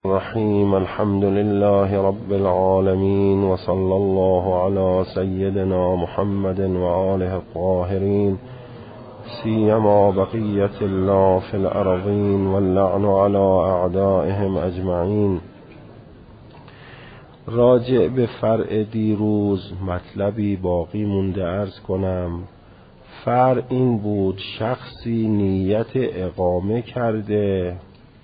الرحیم الحمد لله رب العالمین و صلی الله علی سیدنا محمد و آله الطاهرین سیما بقیت الله فی الارضین واللعن علی اعدائهم اجمعین. راجع به فرع دیروز مطلبی باقی مونده عرض کنم. فرع این بود شخصی نیت اقامه کرده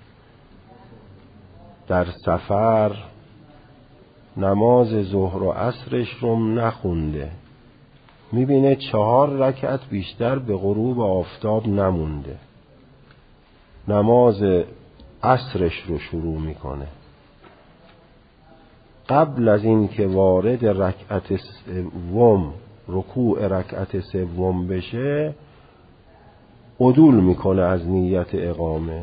در سفر، نماز ظهر و عصرش رو نخونده، میبینه 4 رکعت بیشتر به غروب آفتاب نمونده، نماز عصرش رو شروع میکنه. قبل از این که وارد رکعت سوم، رکوع رکعت سوم بشه، عدول میکنه از نیت اقامه.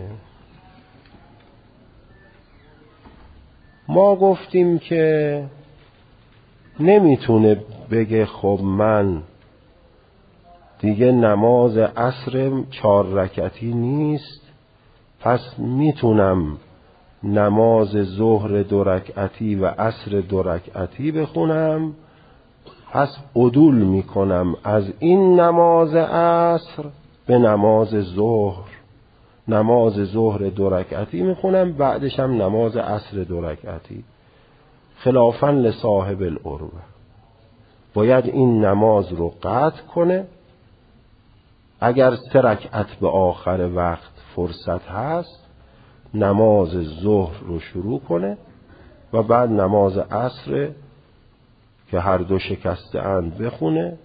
ما گفتیم که نمیتونه بگه خب من دیگه نماز عصر 4 رکعتی نیست، پس میتونم نماز ظهر 2 رکعتی و عصر 2 رکعتی بخونم، پس عدول میکنم از این نماز عصر به نماز ظهر. نماز ظهر 2 رکعتی میخونم، بعدش هم نماز عصر 2 رکعتی. خلافاً لصاحب العروة باید این نماز رو قطع کنه. اگر 3 رکعت به آخر وقت فرصت هست، نماز ظهر رو شروع کنه و بعد نماز عصر که هر دو شکسته اند بخونه.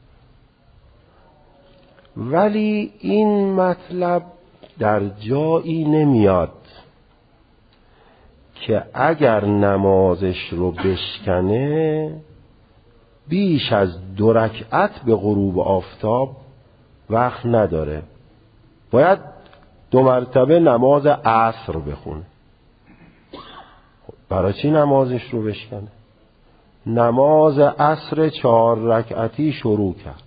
ولی این مطلب در جایی نمیاد که اگر نمازش رو بشکنه بیش از 2 رکعت به غروب آفتاب وقت نداره، باید 2 مرتبه نماز عصر بخونه. برای چی نمازش رو بشکنه؟ نماز عصر 4 رکعتی شروع کرد،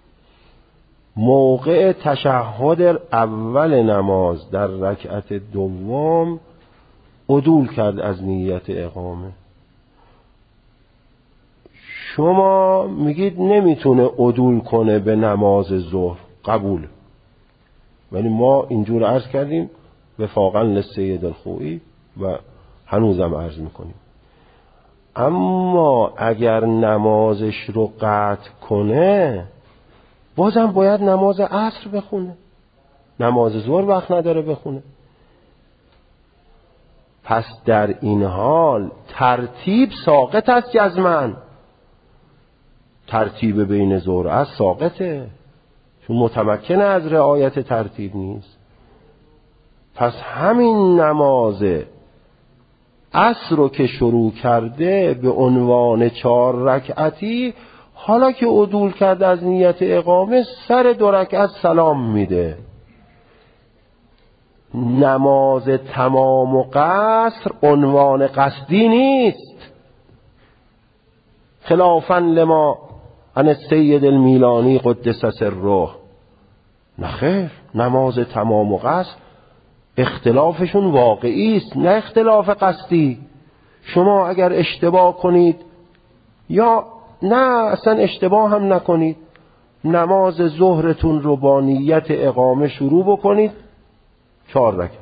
موقع تشهد اول نماز در رکعت دوم عدول کرد از نیت اقامه. شما میگید نمیتونه عدول کنه به نماز ظهر، قبول، ولی ما اینجور عرض کردیم وفاقا لسید الخوئی و هنوزم عرض میکنیم. اما اگر نمازش رو قطع کنه بازم باید نماز عصر بخونه، نماز ظهر وقت نداره بخونه. پس در این حال ترتیب ساقط است جزماً، ترتیب بین ظهر و عصر ساقطه، چون متمکن از رعایت ترتیب نیست. پس همین نماز عصر رو که شروع کرده به عنوان 4 رکعتی، حالا که عدول کرده از نیت اقامه، سر 2 رکعت سلام میده. نماز تمام و قصر عنوان قصدی نیست، خلافاً لما عن السید المیلانی قدس سره. نخیر، نماز تمام و قصر اختلافشون واقعی است، نه اختلاف قصدی. شما اگر اشتباه کنید یا نه اصلا اشتباه هم نکنید، نماز ظهرتون رو با نیت اقامه شروع بکنید 4 رکعت.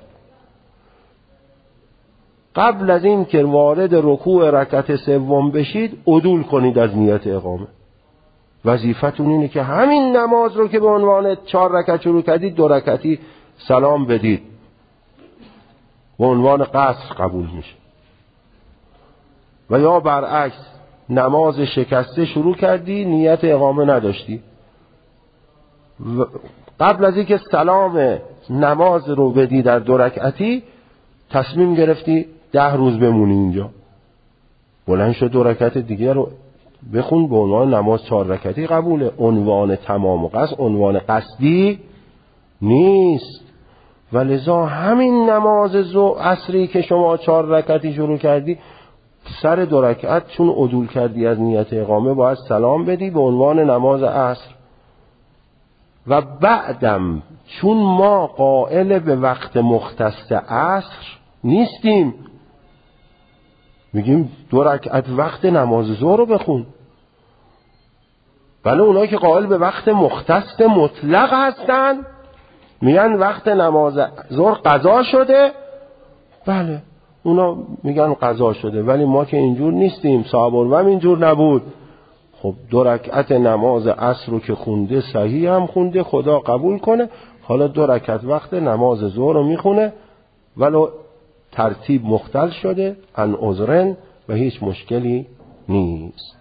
قبل از این که وارد رکوع رکعت سوم بشید عدول کنید از نیت اقامه. وظیفتون اینه که همین نماز رو که به عنوان 4 رکعت شروع کردید 2 رکعتی سلام بدید، به عنوان قصر قبول میشه. و یا برعکس، نماز شکسته شروع کردی، نیت اقامه نداشتی، قبل از اینکه سلام نماز رو بدی در 2 رکعتی تصمیم گرفتی 10 روز بمونی اینجا، بلند شد 2 رکعت دیگه رو بخون به عنوان نماز 4 رکعتی قبوله. عنوان تمام و قصد عنوان قصدی نیست. ولذا همین نماز عصری که شما 4 رکعتی شروع کردی، سر 2 رکعت چون عدول کردی از نیت اقامه باید سلام بدی به عنوان نماز عصر. و بعدم چون ما قائل به وقت مختص عصر نیستیم، میگیم 2 رکعت وقت نماز ظهر رو بخون. ولی اونایی که قائل به وقت مختص مطلق هستن میگن وقت نماز ظهر قضا شده. بله اونا میگن قضا شده، ولی ما که اینجور نیستیم، صحابه هم اینجور نبود. خب 2 رکعت نماز عصر رو که خونده صحیح هم خونده، خدا قبول کنه. حالا 2 رکعت وقت نماز ظهر رو میخونه ولو ترتیب مختل شده عن عذرن و هیچ مشکلی نیست.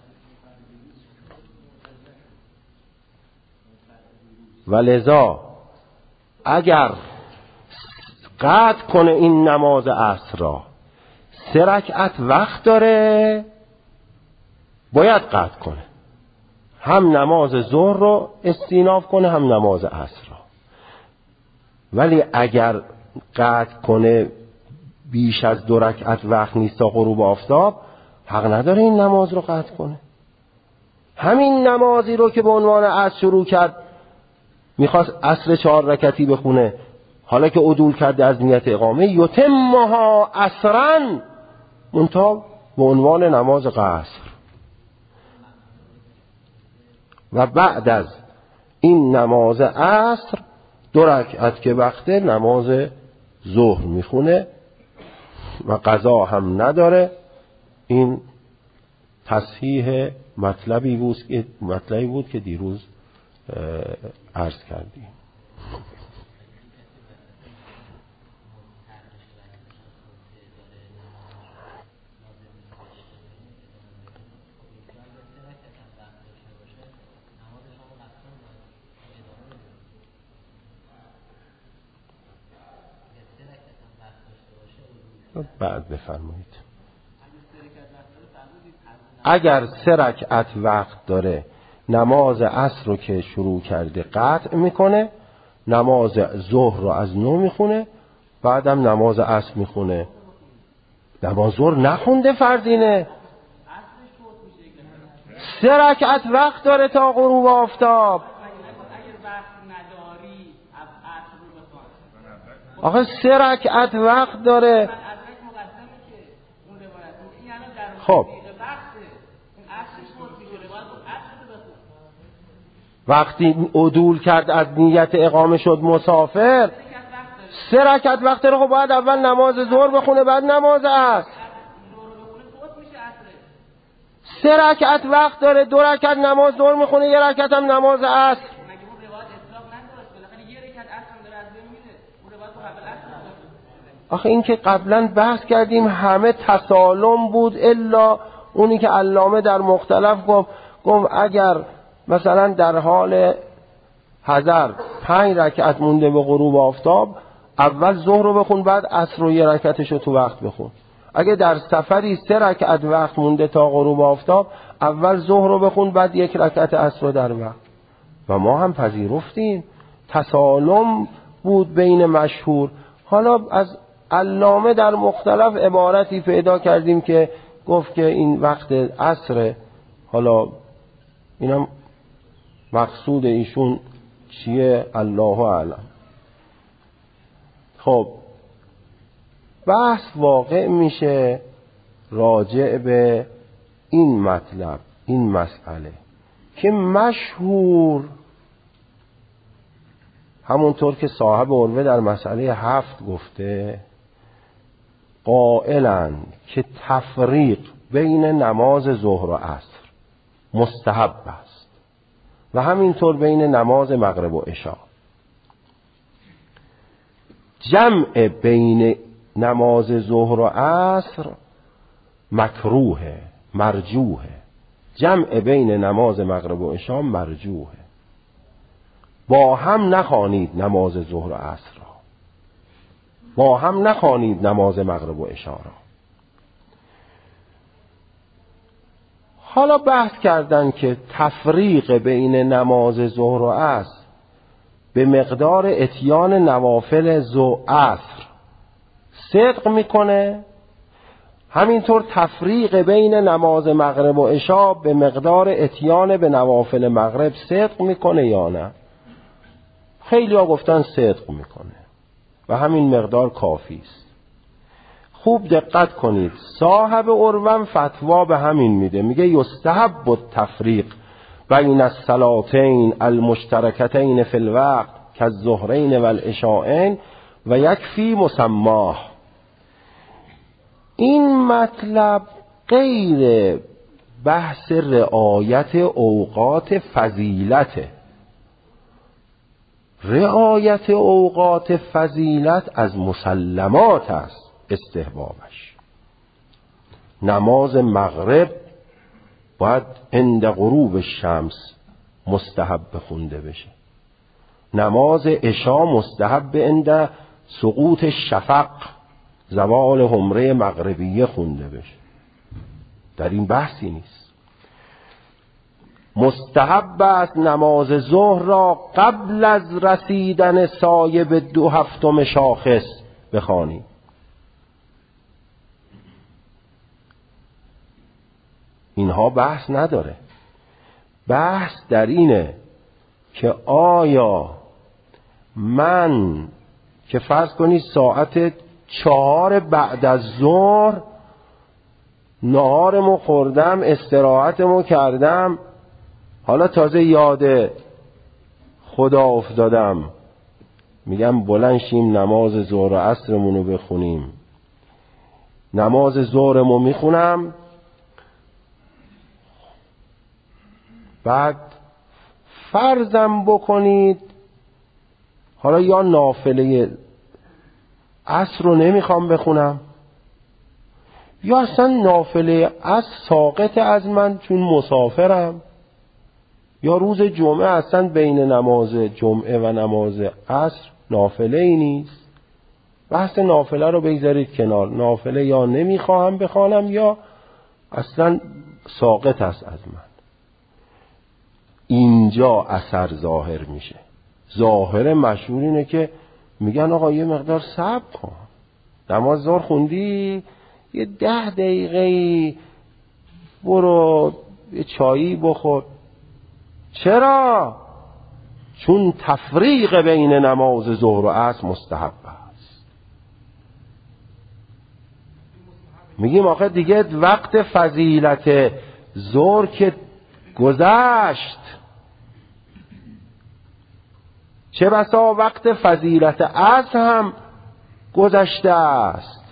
ولذا اگر قطع کنه این نماز عصر را، 3 رکعت وقت داره، باید قطع کنه. هم نماز ظهر رو استیناف کنه هم نماز عصر را. ولی اگر قطع کنه بیش از 2 رکعت وقت نیست تا غروب آفتاب، حق نداره این نماز رو قطع کنه. همین نمازی رو که به عنوان عصر شروع کرد، میخواست عصر 4 رکعتی بخونه، حالا که عدول کرده از نیت اقامه، یتمها عصرا، منتها به عنوان نماز قصر. و بعد از این نماز عصر 2 رکعت که وقت نماز ظهر میخونه و قضا هم نداره. این تصحیح مطلبی بود که دیروز عرض کردیم. بعد بفرمایید. اگر 3 رکعت وقت داره، نماز عصر رو که شروع کرده قطع میکنه، نماز ظهر رو از نو میخونه، بعدم نماز عصر میخونه. نماز ظهر نخونده فرضینه. 3 رکعت وقت داره تا غروب آفتاب. آخه 3 رکعت وقت داره. خب وقتی عدول کرد از نیت اقامه شد مسافر، 3 رکعت وقت داره. خب باید اول نماز ظهر بخونه بعد نماز عصر. 3 رکعت وقت داره، 2 رکعت نماز ظهر میخونه، 1 رکعت هم نماز عصر. آخه این که قبلا بحث کردیم همه تسالم بود، الا اونی که علامه در مختلف گفت اگر مثلا در حال حضر 5 رکعت مونده به غروب آفتاب، اول ظهر رو بخون بعد عصر رو 1 رکعتش رو تو وقت بخون. اگه در سفری 3 رکعت وقت مونده تا غروب آفتاب، اول ظهر رو بخون بعد 1 رکعت عصر رو در وقت. و ما هم پذیرفتیم، تسالم بود بین مشهور. حالا از علامه در مختلف عبارتی پیدا کردیم که گفت که این وقت عصر. حالا اینم مقصود ایشون چیه الله اعلم. خب بحث واقع میشه راجع به این مطلب، این مسئله که مشهور، همونطور که صاحب عروه در مسئله 7 گفته، قائلند که تفریق بین نماز ظهر و عصر مستحب است و همینطور بین نماز مغرب و عشاء. جمع بین نماز ظهر و عصر مکروه، مرجوه. جمع بین نماز مغرب و عشاء مرجوه. با هم نخوانید نماز ظهر و عصر را، با هم نخوانید نماز مغرب و عشاء را. حالا بحث کردن که تفریق بین نماز ظهر و عصر به مقدار اتیان نوافل عصر صدق میکنه، همینطور تفریق بین نماز مغرب و عشاء به مقدار اتیان به نوافل مغرب صدق میکنه یا نه؟ خیلی ها گفتن صدق میکنه و همین مقدار کافی است. خوب دقت کنید، صاحب اروم فتوا به همین میده، میگه یستحب التفریق بین الصلاتین المشترکتین فی الوقت کالظهرین والعشاءین و یکفی مسماه. این مطلب غیر بحث رعایت اوقات فضیلته. رعایت اوقات فضیلت از مسلمات است استحبابش. نماز مغرب باید عند غروب الشمس مستحب خونده بشه، نماز عشا مستحب عند سقوط شفق زوال حمره مغربیه خونده بشه. در این بحثی نیست. مستحب است نماز ظهر را قبل از رسیدن سایه به 2/7 شاخص بخوانی. اینها بحث نداره. بحث در اینه که آیا من که فرض کنید ساعت 4 بعد از ظهر نهارمو خوردم، استراحتمو کردم، حالا تازه یاد خدا افتادم، میگم بلند شیم نماز ظهر و عصرمونو بخونیم. نماز ظهرمو میخونم، بعد فرضم بکنید حالا یا نافله عصر رو نمیخوام بخونم، یا اصلا نافله عصر ساقط از من چون مسافرم، یا روز جمعه اصلا بین نماز جمعه و نماز عصر نافله ای نیست. بحث نافله رو بگذارید کنار. نافله یا نمیخواهم بخوانم یا اصلا ساقط است از من. اینجا اثر ظاهر میشه. ظاهر مشهور اینه که میگن آقا یه مقدار صبر کن، نماز ظهر خوندی، یه 10 دقیقه برو یه چایی بخور. چرا؟ چون تفریق بین نماز ظهر و عصر مستحب است. میگیم آخه دیگه وقت فضیلت ظهر که گذشت، چه بسا وقت فضیلت عصر هم گذشته است.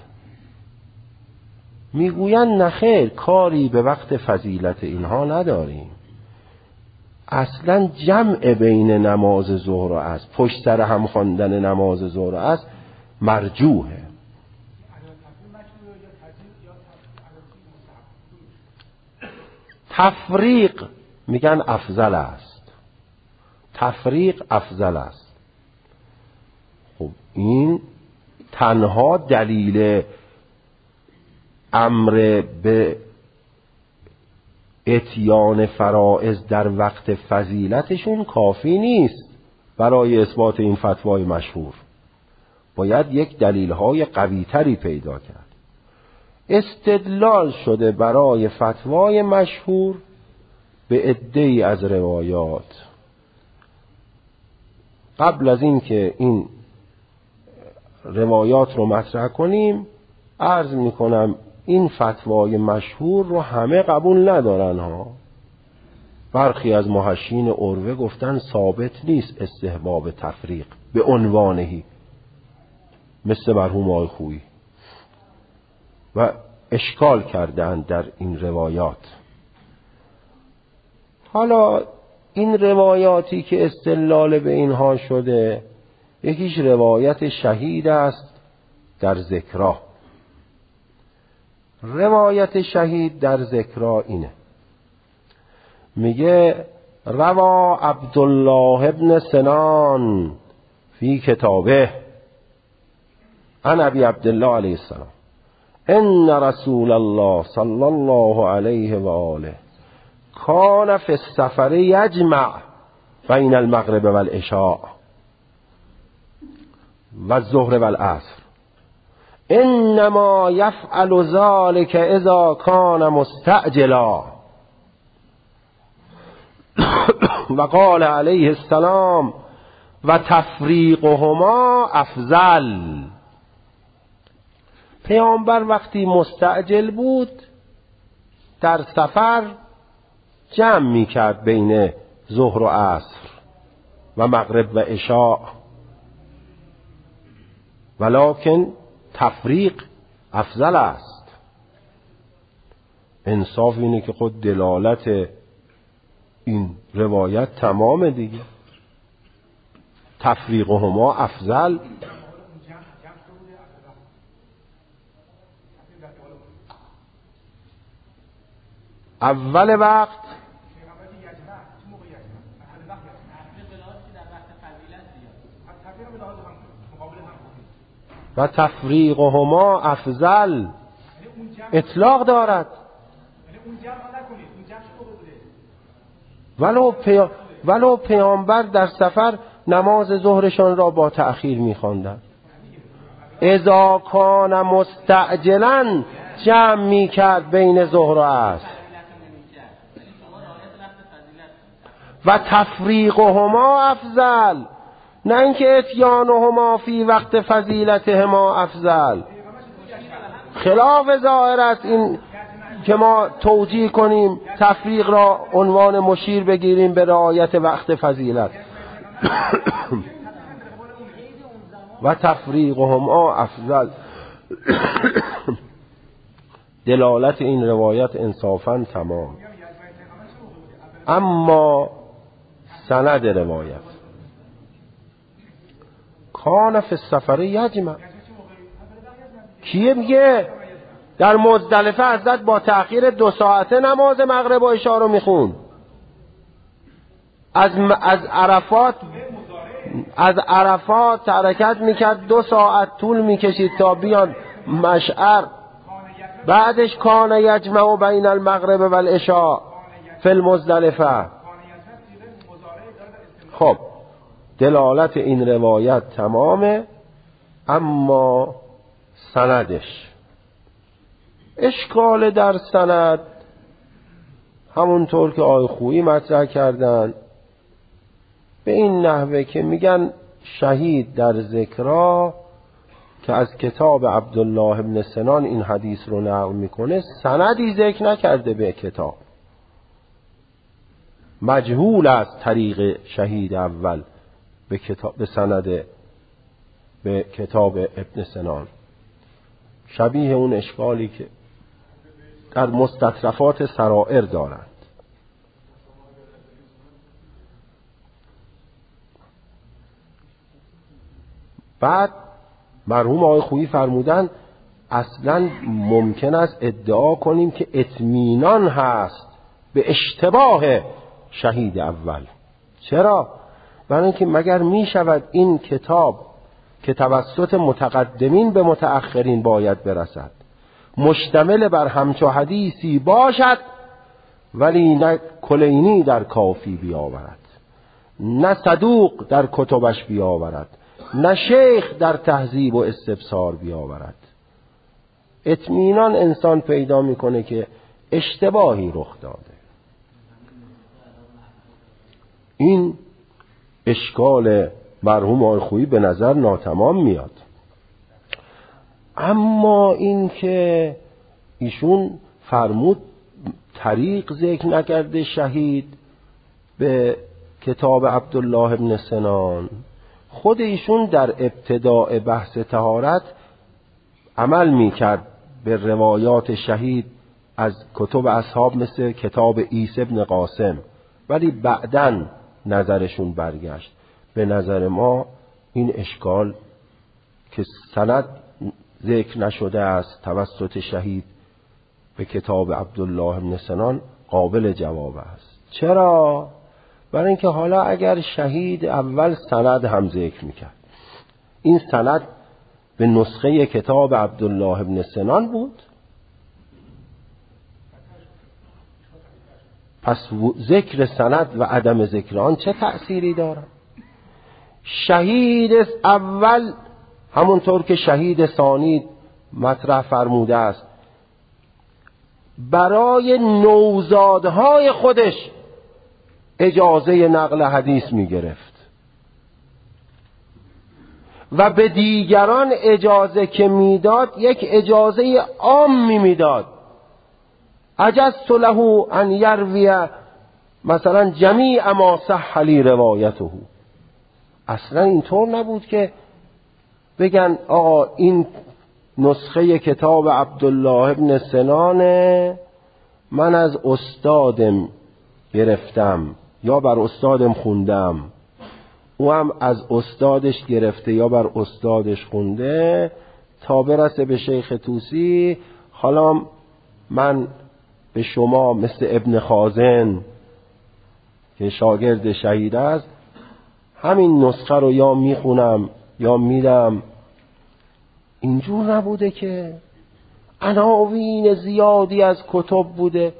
میگویند نخیر، کاری به وقت فضیلت اینها نداریم، اصلا جمع بین نماز ظهر و عصر، پشت سر هم خواندن نماز ظهر و عصر مرجوحه. تفریق میگن افضل است، تفریق افضل است. خب این تنها دلیل امر به اتیان فرائض در وقت فضیلتشون کافی نیست برای اثبات این فتوای مشهور. باید یک دلیل‌های قوی‌تری پیدا کرد. استدلال شده برای فتوای مشهور به عده‌ای از روایات. قبل از این که این روایات رو مطرح کنیم عرض میکنم این فتوای مشهور رو همه قبول ندارن ها. برخی از محشین عروه گفتن ثابت نیست استحباب تفریق به عنوانهی، مثل مرحوم آقای خویی، و اشکال کردند در این روایات. حالا این روایاتی که استدلال به اینها شده، یکیش روایت شهید است در ذکرا. روایت شهید در ذکرا اینه، میگه روا عبدالله ابن سنان فی کتابه عن ابی عبدالله علیه السلام ان رسول الله صلی الله علیه و آله کان فی السفر یجمع بین المغرب و العشاء و الظهر و العصر، انما یفعل ذلك اذا کان مستعجلا و قال علیه السلام و تفریقهما افضل. پیامبر وقتی مستعجل بود در سفر جمع میکرد بین ظهر و عصر و مغرب و عشاء، ولکن تفریق افضل است. انصاف اینه که خود دلالت این روایت تمام دیگه، تفریقهما افضل. اول وقت و تفریقهما افضل اطلاق دارد. ولو پیامبر در سفر نماز ظهرشان را با تأخیر می‌خواندند. اذا کان مستعجلا جمع می‌کرد بین ظهر و عصر و تفریقهما افضل، نه اینکه اتیانهما فی وقت فضیلتهما افضل. خلاف ظاهر است این که ما توجیه کنیم تفریق را عنوان مشیر بگیریم به رعایت وقت فضیلت. و تفریقهما افضل. دلالت این روایت انصافاً تمام. اما سند روایت کان فی السفر یجمع. کیه میگه در مزدلفه حضرت با تأخیر 2 ساعته نماز مغرب و عشا رو میخون؟ از عرفات حرکت میکرد 2 ساعت طول میکشید تا بیان مشعر. بعدش کان یجمع بین المغرب و العشاء فی المزدلفه. خب دلالت این روایت تمامه، اما سندش اشکال در سند همونطور که آقای خویی مطرح کردن به این نحوه که میگن شهید در ذکرا که از کتاب عبدالله ابن سنان این حدیث رو نقل میکنه سندی ذکر نکرده به کتاب، مجهول است طریق شهید اول به سند به کتاب ابن سنان، شبیه اون اشکالی که در مستطرفات سرائر دارند. بعد مرحوم آقای خویی فرمودن اصلا ممکن است ادعا کنیم که اطمینان هست به اشتباه شهید اول. چرا؟ برای اینکه مگر می شود این کتاب که توسط متقدمین به متأخرین باید برسد مشتمل بر همچو حدیثی باشد ولی نه کلینی در کافی بیاورد، نه صدوق در کتبش بیاورد، نه شیخ در تهذیب و استبصار بیاورد. اطمینان انسان پیدا میکنه که اشتباهی رخ داده. این اشکال مرحوم آقای خویی به نظر ناتمام میاد. اما این که ایشون فرمود طریق ذکر نکرده شهید به کتاب عبدالله ابن سنان، خود ایشون در ابتداء بحث طهارت عمل میکرد به روایات شهید از کتب اصحاب مثل کتاب عیسی ابن قاسم، ولی بعداً نظرشون برگشت. به نظر ما این اشکال که سند ذکر نشده است توسط شهید به کتاب عبدالله ابن سنان قابل جواب است. چرا؟ برای اینکه حالا اگر شهید اول سند هم ذکر میکرد، این سند به نسخه کتاب عبدالله ابن سنان بود، پس ذکر سند و عدم ذکر آن چه تأثیری دارد؟ شهید اول همونطور که شهید ثانی مطرح فرموده است برای نوزادهای خودش اجازه نقل حدیث می گرفت و به دیگران اجازه که میداد یک اجازه عام میداد. عجزت له ان یروی مثلا جمیع ما صح لی روایته. اصلا اینطور نبود که بگن آقا این نسخه کتاب عبدالله ابن سنانه، من از استادم گرفتم یا بر استادم خوندم، او هم از استادش گرفته یا بر استادش خونده تا برسه به شیخ طوسی. حالا من به شما مثل ابن خازن که شاگرد شهید است همین نسخه رو یا میخونم یا میدم. اینجور نبوده که عناوین زیادی از کتب بوده،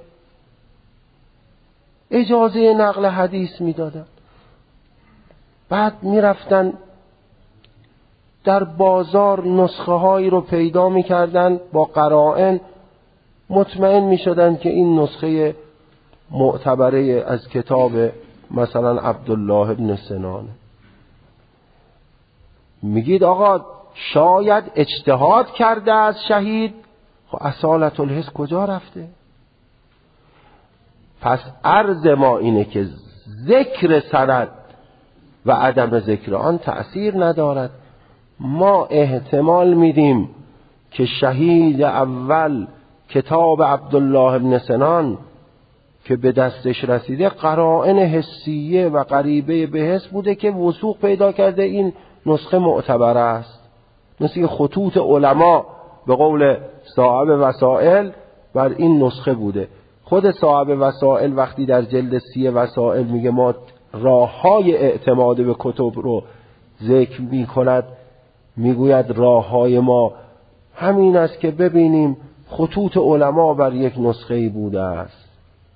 اجازه نقل حدیث میدادن، بعد میرفتن در بازار نسخه هایی رو پیدا میکردن با قرائن، مطمئن میشدن که این نسخه معتبره از کتاب مثلا عبدالله ابن سنانه. میگید آقا شاید اجتهاد کرده از شهید، خب اصالت الحس کجا رفته؟ پس عرض ما اینه که ذکر سند و عدم ذکر آن تأثیر ندارد. ما احتمال میدیم که شهید اول کتاب عبدالله ابن سنان که به دستش رسیده قرائن حسیه و قریبه به حس بوده که وثوق پیدا کرده این نسخه معتبر است. مثل خطوط علما به قول صاحب وسائل بر این نسخه بوده. خود صاحب وسائل وقتی در جلد 30 وسائل میگه ما راه‌های اعتماد به کتب رو ذکر میکند، میگوید راه‌های ما همین است که ببینیم خطوط علما بر یک نسخه بوده است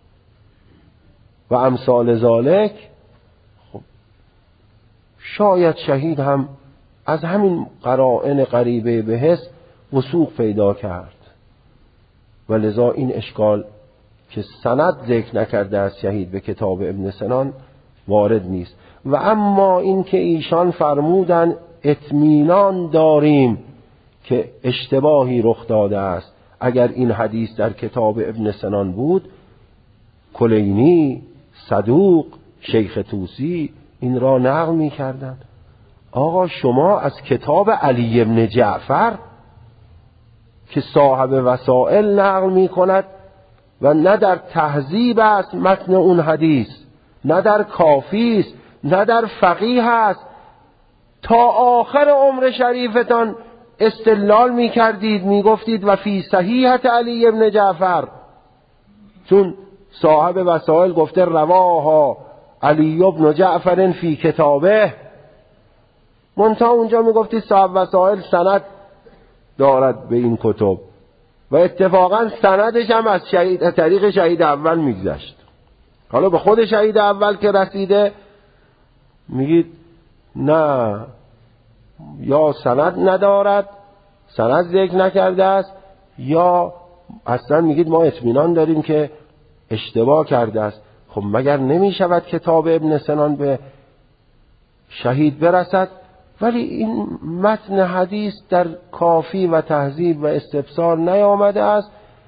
و امثال ذالک. خب شاید شهید هم از همین قرائن قریبه به حس وثوق پیدا کرد و لذا این اشکال که سند ذکر نکرده از شهید به کتاب ابن سنان وارد نیست. و اما این که ایشان فرمودن اطمینان داریم که اشتباهی رخ داده است، اگر این حدیث در کتاب ابن سنان بود کلینی، صدوق، شیخ طوسی این را نقل می کردن. آقا شما از کتاب علی ابن جعفر که صاحب وسائل نقل می کند و نه در تهذیب است متن اون حدیث، نه در کافی است، نه در فقیه است، تا آخر عمر شریفتان استدلال می کردید، می گفتید و فی صحیحت علی ابن جعفر، چون صاحب وسائل گفته رواها علی ابن جعفر فی کتابه، منتها اونجا می گفتید صاحب وسائل سند دارد به این کتب و اتفاقا سندش هم از طریق شهید اول میگذشت. حالا به خود شهید اول که رسیده میگید نه، یا سند ندارد، سند ذکر نکرده است، یا اصلا میگید ما اطمینان داریم که اشتباه کرده است. خب مگر نمیشود کتاب ابن سنان به شهید برسد؟ ولی این متن حدیث در کافی و تهذیب و استفسار نیامده است،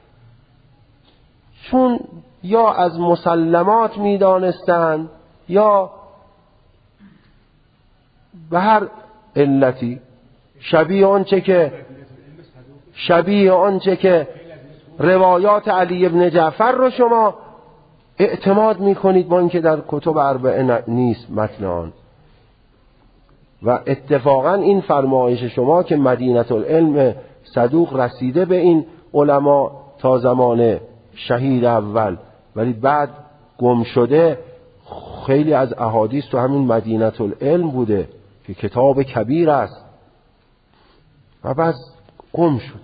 چون یا از مسلمات میدانستند یا به هر علتی شبیه آنچه که روایات علی ابن جعفر رو شما اعتماد میکنید با اینکه در کتب اربعه نیست متن آن. و اتفاقا این فرمایش شما که مدینه العلم صدوق رسیده به این علما تا زمان شهید اول ولی بعد گم شده، خیلی از احادیث تو همین مدینه العلم بوده که کتاب کبیر است و بعد گم شده.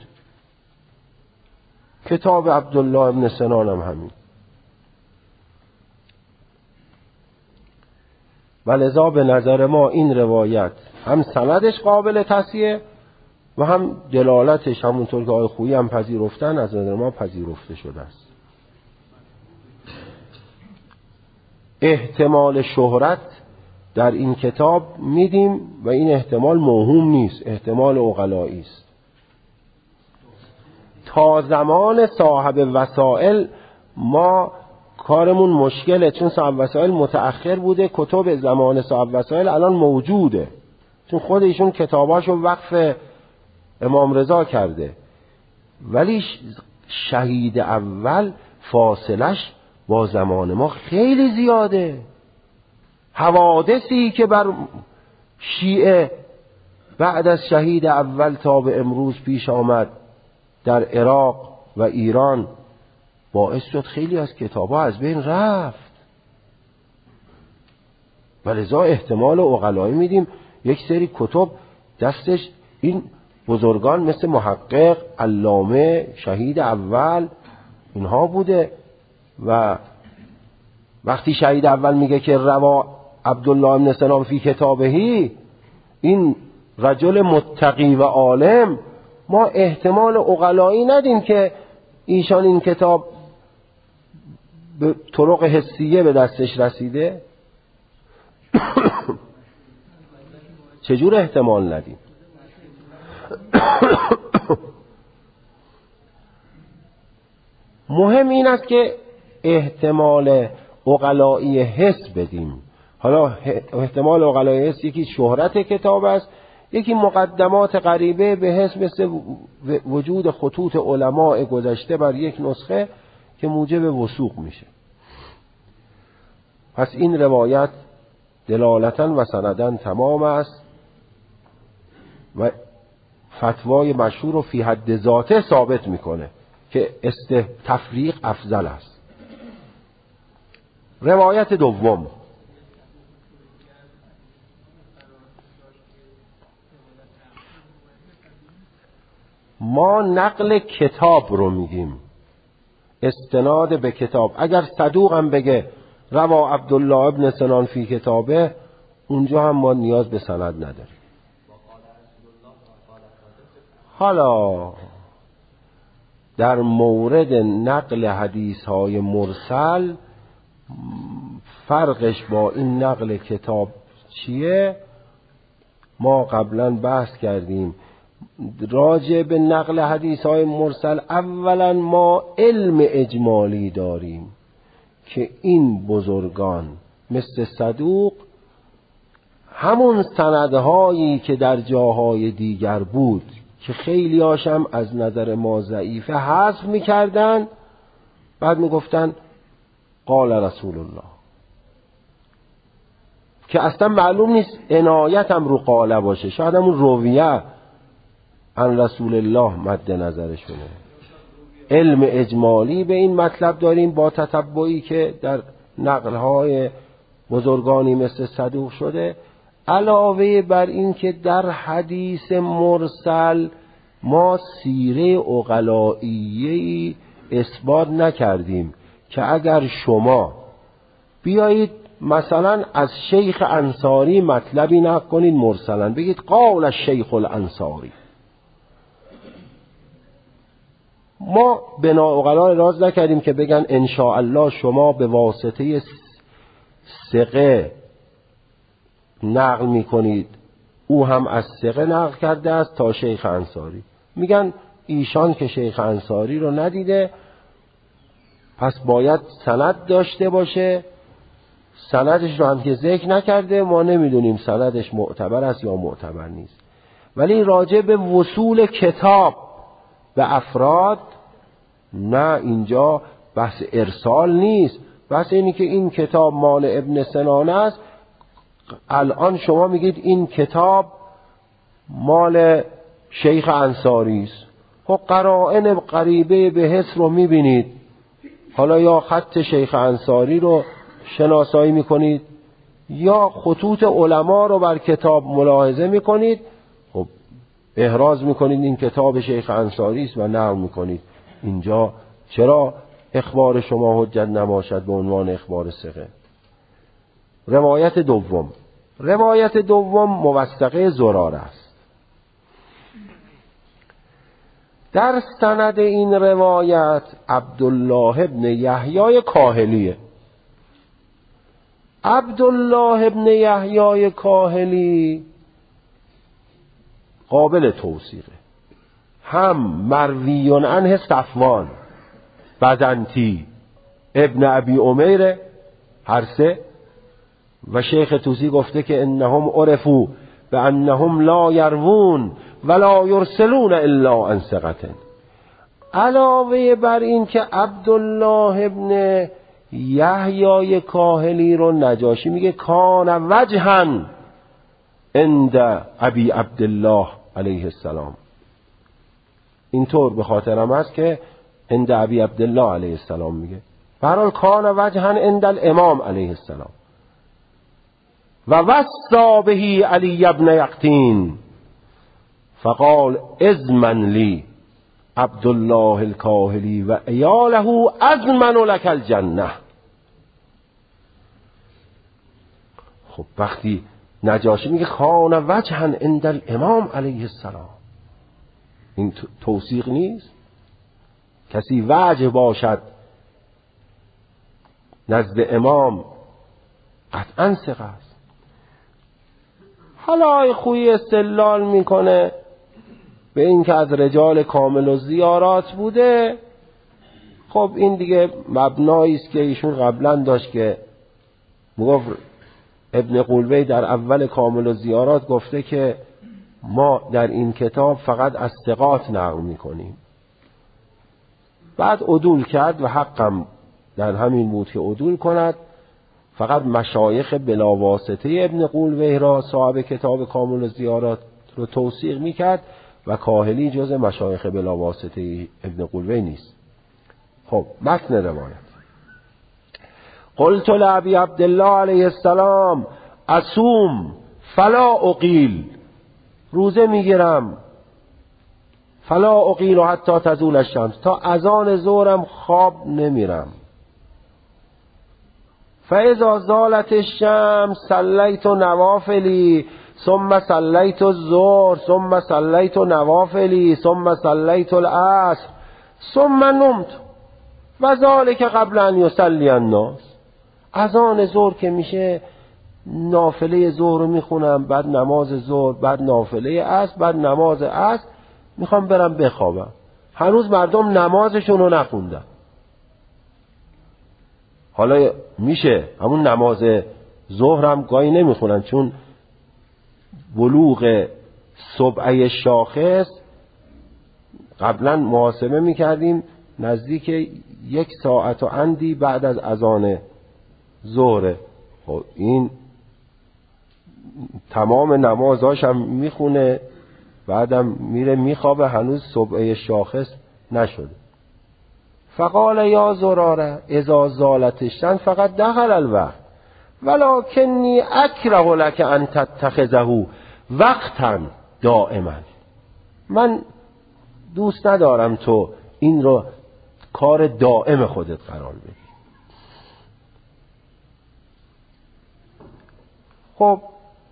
کتاب عبدالله ابن سنان هم همین. ولذا به نظر ما این روایت هم سندش قابل تصحیح و هم دلالتش همونطور که آقای خویی هم پذیرفتن از نظر ما پذیرفته شده است. احتمال شهرت در این کتاب میدیم و این احتمال موهوم نیست، احتمال عقلایی است. تا زمان صاحب وسائل ما کارمون مشکله، چون صاحب وسائل متأخر بوده. کتب زمان صاحب وسائل الان موجوده، چون خود ایشون کتاباشو وقف امام رضا کرده. ولی شهید اول فاصلش با زمان ما خیلی زیاده. حوادثی که بر شیعه بعد از شهید اول تا به امروز پیش آمد در عراق و ایران باعث شد خیلی از کتاب‌ها از بین رفت. ولذا احتمال عقلایی میدیم یک سری کتب دستش این بزرگان مثل محقق، علامه، شهید اول اینها بوده. و وقتی شهید اول میگه که روا عبدالله بن سنان فی کتابهی، این رجل متقی و عالم، ما احتمال عقلایی ندیم که ایشان این کتاب به طرق حسیه به دستش رسیده. چجور احتمال ندیم؟ مهم این است که احتمال عقلایی حس بدیم. حالا احتمال عقلایی حس یکی شهرت کتاب است، یکی مقدمات غریبه به حس، مثل وجود خطوط علماء گذشته بر یک نسخه که موجب وثوق میشه. پس این روایت دلالتاً و سنداً تمام است و فتوای مشهور رو فی حد ذاته ثابت میکنه که تفریق افضل است. روایت دوم، ما نقل کتاب رو میگیم، استناد به کتاب. اگر صدوق هم بگه روا عبدالله ابن سنان فی کتابه، اونجا هم ما نیاز به سند نداریم. حالا در مورد نقل حدیث های مرسل فرقش با این نقل کتاب چیه؟ ما قبلا بحث کردیم. راجع به نقل حدیث های مرسل اولا ما علم اجمالی داریم که این بزرگان مثل صدوق همون سندهایی که در جاهای دیگر بود که خیلی هاشم از نظر ما ضعیفه حذف میکردن، بعد میگفتن قال رسول الله، که اصلا معلوم نیست عنایت هم رو قاله باشه، شاید همون رویه عن رسول الله مد نظرشونه. علم اجمالی به این مطلب داریم با تتبعی که در نقلهای بزرگانی مثل صدوق شده، علاوه بر این که در حدیث مرسل ما سیره عقلائیه‌ای اثبات نکردیم که اگر شما بیایید مثلا از شیخ انصاری مطلبی نقل کنید مرسلا، بگید قال الشیخ الانصاری، ما بنا عقلا راز نکردیم که بگن ان شاء الله شما به واسطه ثقه نقل میکنید، او هم از ثقه نقل کرده است تا شیخ انصاری. میگن ایشان که شیخ انصاری رو ندیده پس باید سند داشته باشه، سندش رو هم که ذکر نکرده، ما نمیدونیم سندش معتبر است یا معتبر نیست. ولی راجع به وصول کتاب به افراد نه، اینجا بحث ارسال نیست، بحث اینی که این کتاب مال ابن سنان است. الان شما میگید این کتاب مال شیخ انصاری است، خب قرائن قریبه به حس رو میبینید، حالا یا خط شیخ انصاری رو شناسایی میکنید یا خطوط علما رو بر کتاب ملاحظه میکنید، خب احراز میکنید این کتاب شیخ انصاری است و نقل میکنید. اینجا چرا اخبار شما حجت نباشد به عنوان اخبار ثقه؟ روایت دوم موثقه زراره است. در سند این روایت عبدالله ابن یحیی کاهلیه. عبدالله ابن یحیی کاهلی قابل توثیقه. هم مرویون عنه صفوان، بزنتی، ابن ابی امیر، هر سه. و شیخ توسی گفته که انهم عرفوا بانهم لا یروون ولا یرسلون الا عن ثقة. علاوه بر این که عبدالله ابن یحیی کاهلی رو نجاشی میگه کان وجها عند ابی عبدالله علیه السلام. اینطور به خاطرم هست که عند ابی عبدالله علیه السلام میگه. برحال کان وجها عند الامام علیه السلام. و وصا به علی ابن یقطین فقال اضمن لی عبدالله الکاهلی و عیاله اضمن لک الجنه. خب وقتی نجاشی میگه کان وجها عند الامام علیه السلام، این توثیق نیست؟ کسی وجه باشد نزد امام قطعا ثقه است. حالا خوی استدلال میکنه به این که از رجال کامل و زیارات بوده. خب این دیگه مبنایی است که ایشون قبلا داشت که میگفت ابن قولوی در اول کامل و زیارات گفته که ما در این کتاب فقط از ثقات نقل میکنیم. بعد عدول کرد و حقم در همین بود که عدول کند. فقط مشایخ بلاواسطه ابن قولوی را صاحب کتاب کامل و زیارات رو توثیق میکرد و کاهلی جز مشایخ بلاواسطه ابن قولوی نیست. خب متن روایت: قلت لابی عبدالله علیه السلام اصوم فلا اقیل، روزه میگیرم فلا اقیل حتی تزول الشمس، تا اذان ظهرم خواب نمیرم. فاذا زالت الشمس صلیت نوافلی ثم صلیت الظهر ثم صلیت نوافلی ثم صلیت العصر ثم نمت و ذلک قبل ان یصلی الناس. اذان ظهر که میشه نافله ظهر رو میخونم، بعد نماز ظهر، بعد نافله عصر، بعد نماز عصر، میخوام برم بخوابم. هنوز مردم نمازشون رو نخوندن. حالا میشه همون نماز ظهر هم گاهی نمیخونن، چون بلوغ سبعه شاخص قبلا محاسبه میکردیم نزدیک 1 ساعت و اندی بعد از اذان ظهر. خب این تمام نمازاش هم میخونه، بعدم میره میخوابه، هنوز سبعه شاخص نشده. فقال یا زراره اذا زالت الشمس فقط دخل الوقت ولکنی اکره لک ان تتخذه وقتا دائما. من دوست ندارم تو این رو کار دائم خودت قرار بدی. خب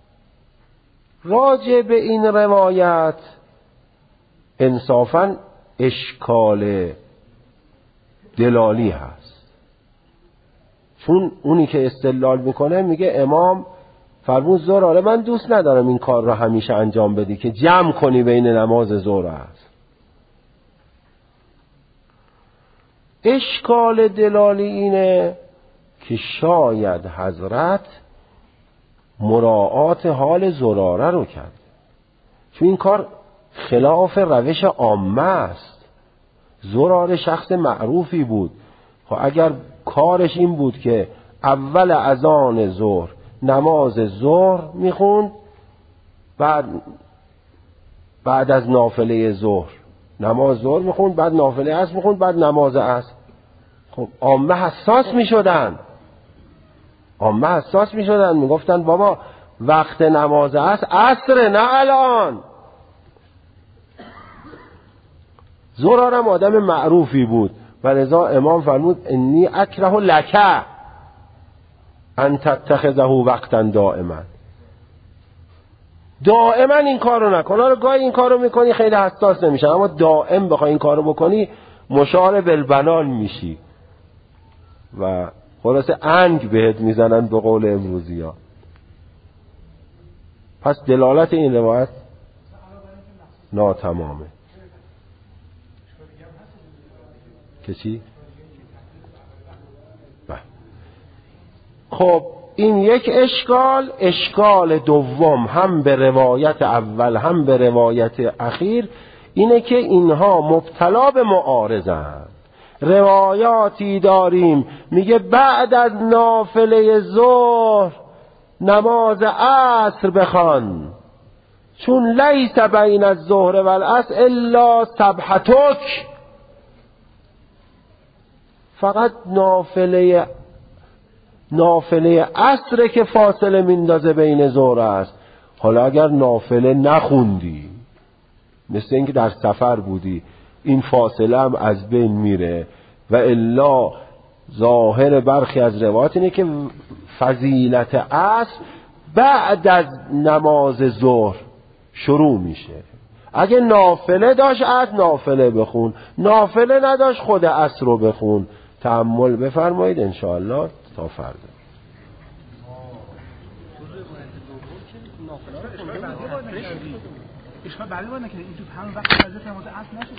راجع به این روایت انصافاً اشکال دلالی هست، چون اونی که استدلال میکنه میگه امام فرمود زراره من دوست ندارم این کار رو همیشه انجام بدی که جمع کنی بین نماز ظهر و عصر. اشکال دلالی اینه که شاید حضرت مراعات حال زراره رو کرد، چون این کار خلاف روش عامه است. زراره شخص معروفی بود. خب اگر کارش این بود که اول اذان ظهر نماز ظهر میخوند، بعد از نافله ظهر نماز ظهر میخوند، بعد نافله عصر میخوند، بعد نماز عصر، خب عامه حساس میشدن، میگفتن بابا وقت نماز عصر نه الان. زرارم آدم معروفی بود و لذا امام فرمود انی اکره لک ان تتخذه وقتا دائما. دائما این کارو نکن. حالا گاهی این کارو میکنی خیلی حساس نمیشه، اما دائم بخوای این کارو بکنی مشار بالبنان میشی و خلاصه انگ بهت میزنن به قول امروزی ها. پس دلالت این روایت ناتمامه. که چی؟ خب این یک اشکال دوم هم به روایت اول هم به روایت اخیر اینه که اینها مبتلا به معارضند. روایاتی داریم میگه بعد از نافله ظهر نماز عصر بخوان، چون لیس بین الظهر و العصر الا سبحتک، فقط نافله عصر که فاصله میندازه بین ظهر است. حالا اگر نافله نخوندی، مثل اینکه در سفر بودی، این فاصله هم از بین میره. و الا ظاهر برخی از روایات اینه که فضیلت عصر بعد از نماز ظهر شروع میشه. اگه نافله داشت عصر نافله بخون، نافله نداشت خود عصر رو بخون. تأمل بفرمایید انشاءالله تا فردا. اشکال بعدی باید نکنه این تو همون وقت از نماز عصر نشه.